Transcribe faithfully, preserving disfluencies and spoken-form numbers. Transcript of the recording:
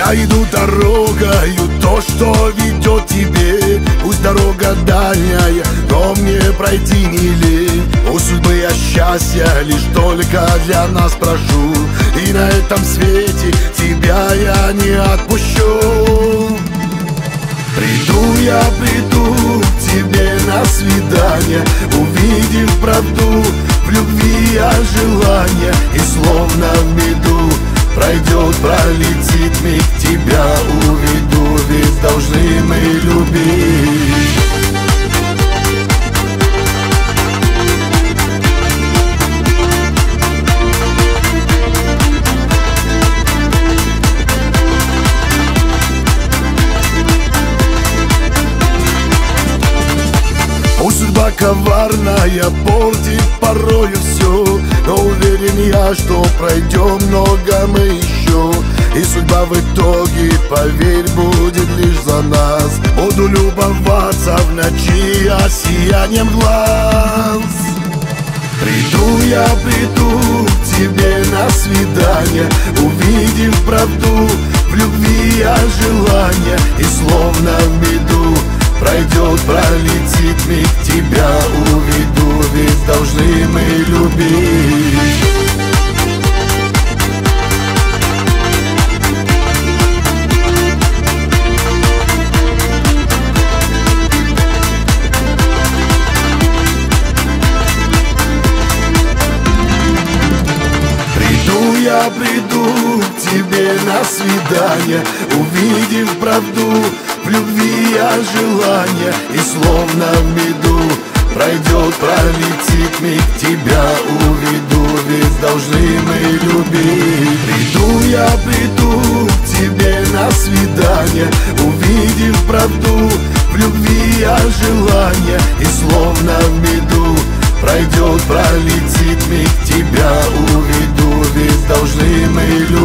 Я иду дорогою, то, что ведет тебе. Пусть дорога дальняя, но мне пройти не лень. У судьбы я счастья лишь только для нас прошу, и на этом свете тебя я не отпущу. Приду я, приду к тебе на свидание, увидев правду, в любви я желание. И словно в меду пройдет, пролетит миг, тебя уведу, ведь должны мы любить. О, судьба коварная, портит порою все, но уверен я, что пройдем много мы еще. И судьба в итоге, поверь, будет лишь за нас. Буду любоваться в ночи сиянием глаз. Приду я, приду к тебе на свидание, увидев правду, в любви я желание. И словно в меду пройдет, пролетит миг, тебя уведу, ведь должны мы любить. Приду я, приду к тебе на свидание, увидев правду, в любви я желание. И словно в меду пройдет, пролетит миг, тебя уведу, ведь должны мы любить. Приду я, приду к тебе на свидание, увидев правду, в любви я желание. И словно в меду пройдет, пролетит миг, тебя уведу, ведь должны мы любить.